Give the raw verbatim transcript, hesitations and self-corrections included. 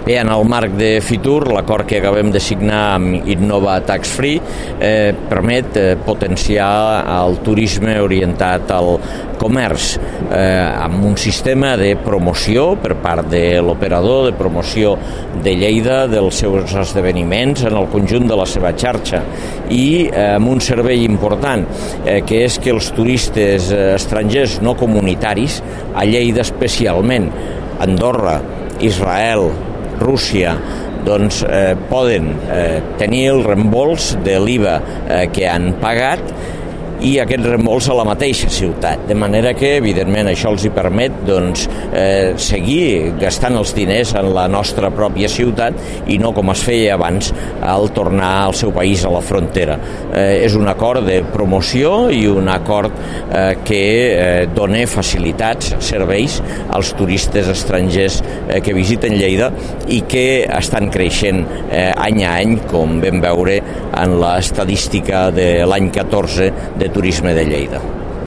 Bé, en el marc de Fitur, l'acord que acabem de signar amb Innova Tax Free eh, permet eh, potenciar el turisme orientat al comerç eh, amb un sistema de promoció per part de l'operador, de promoció de Lleida, dels seus esdeveniments en el conjunt de la seva xarxa i eh, amb un servei important eh, que és que els turistes eh, estrangers no comunitaris, a Lleida especialment, Andorra, Israel, Rússia, doncs eh, poden eh, tenir el reembols de l'I V A eh, que han pagat i aquest reembols a la mateixa ciutat, de manera que, evidentment, això els hi permet doncs, eh, seguir gastant els diners en la nostra pròpia ciutat i no com es feia abans al tornar al seu país a la frontera. Eh, és un acord de promoció i un acord eh, que eh, dona facilitats, serveis als turistes estrangers eh, que visiten Lleida i que estan creixent eh, any a any, com vam veure en l'estadística de l'any catorze de turisme de Lleida.